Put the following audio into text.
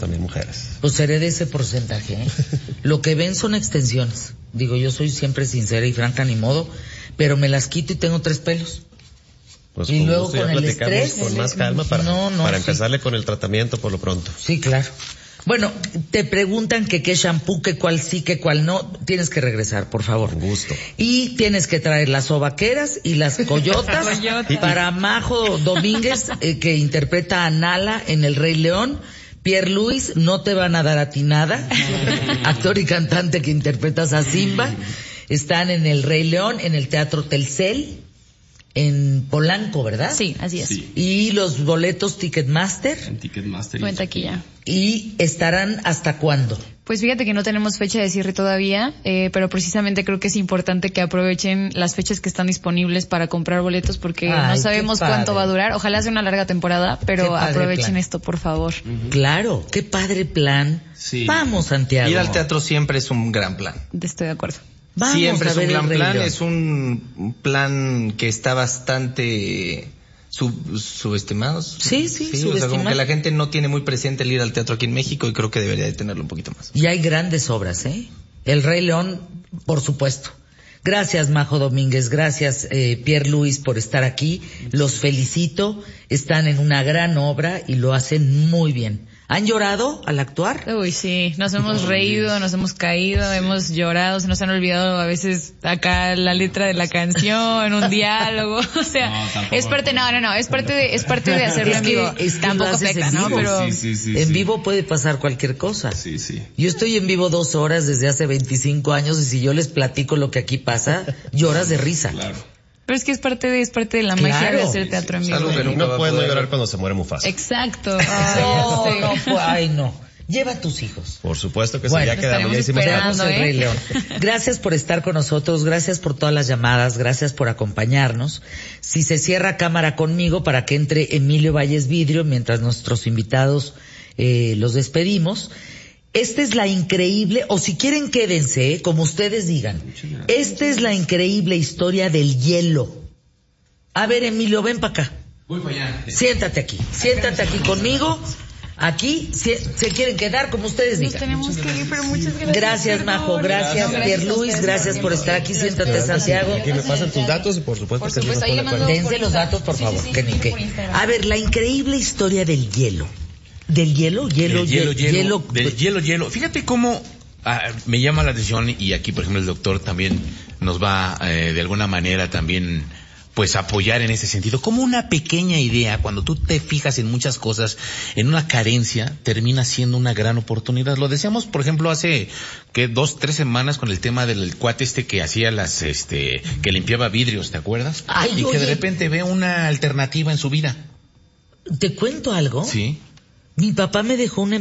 también mujeres. Pues seré de ese porcentaje, ¿eh? Lo que ven son extensiones. Digo, yo soy siempre sincera y franca, ni modo, pero me las quito y tengo 3 pelos. Pues y luego gusto, con el estrés, con más calma para empezarle con el tratamiento por lo pronto. Sí, claro. Bueno, te preguntan que qué shampoo, que cuál sí, que cuál no. Tienes que regresar, por favor. Con gusto. Y tienes que traer las sobaqueras y las coyotas para Majo Domínguez, que interpreta a Nala en El Rey León. Pierre Luis, no te van a dar a ti nada. Actor y cantante que interpretas a Simba. Están en El Rey León, en el Teatro Telcel, en Polanco, ¿verdad? Sí, así es. Sí. Y los boletos Ticketmaster. En Ticketmaster. O en taquilla. ¿Y estarán hasta cuándo? Pues fíjate que no tenemos fecha de cierre todavía, pero precisamente creo que es importante que aprovechen las fechas que están disponibles para comprar boletos porque no sabemos cuánto va a durar. Ojalá sea una larga temporada, pero aprovechen esto, por favor. Claro, qué padre plan. Sí. Vamos, Santiago. Ir al teatro siempre es un gran plan. Estoy de acuerdo. Vamos siempre a es ver un gran El Rey plan, León. es un plan que está bastante subestimado. Sí, O sea, como subestimado. que la gente no tiene muy presente el ir al teatro aquí en México y creo que debería de tenerlo un poquito más. Y hay grandes obras, ¿eh? El Rey León, por supuesto. Gracias, Majo Domínguez. Gracias, Pierre Luis, por estar aquí. Los felicito. Están en una gran obra y lo hacen muy bien. ¿Han llorado al actuar? Uy, sí, nos hemos reído, nos hemos caído, hemos llorado, se nos han olvidado a veces acá la letra de la canción, un diálogo, o sea, es parte, es parte de hacerlo en vivo. Tampoco afecta, ¿no? Pero Sí, en vivo puede pasar cualquier cosa. Sí. Yo estoy en vivo 2 horas desde hace 25 años y si yo les platico lo que aquí pasa, lloras de risa. Claro. pero es que es parte de la magia de hacer teatro en vivo. Algo que nunca No va a puedes no poder. llorar cuando se muere Mufasa. Exacto. No. Lleva a tus hijos. Por supuesto que sí, Bueno, ya quedamos, ya hicimos esperando, nada. El Rey León. Gracias por estar con nosotros, gracias por todas las llamadas, gracias por acompañarnos. Si se cierra cámara conmigo para que entre Emilio Valles Vidrio mientras nuestros invitados los despedimos. Esta es la increíble, o si quieren quédense, como ustedes digan. Esta es la increíble historia del hielo. A ver, Emilio, ven para acá. Voy para allá. Siéntate aquí conmigo. Aquí, se quieren quedar como ustedes Nos digan. tenemos que ir, pero muchas gracias. Gracias, Majo, gracias, Pierre Luis, gracias por estar aquí. Siéntate, Santiago. Aquí me pasan tus datos y por supuesto que sí nos ahí pone le de acuerdo. mando- Dense los datos, por favor. Sí, que ni qué. por Instagram. A ver, la increíble historia del hielo. ¿Del hielo? Del hielo. Fíjate cómo me llama la atención, y aquí por ejemplo el doctor también nos va de alguna manera también pues apoyar en ese sentido. Como una pequeña idea, cuando tú te fijas en muchas cosas, en una carencia, termina siendo una gran oportunidad. Lo decíamos, por ejemplo, hace 2-3 semanas con el tema del cuate que hacía que limpiaba vidrios, ¿te acuerdas? Ay, y que oye. de repente ve una alternativa en su vida. ¿Te cuento algo? Sí. Mi papá me dejó una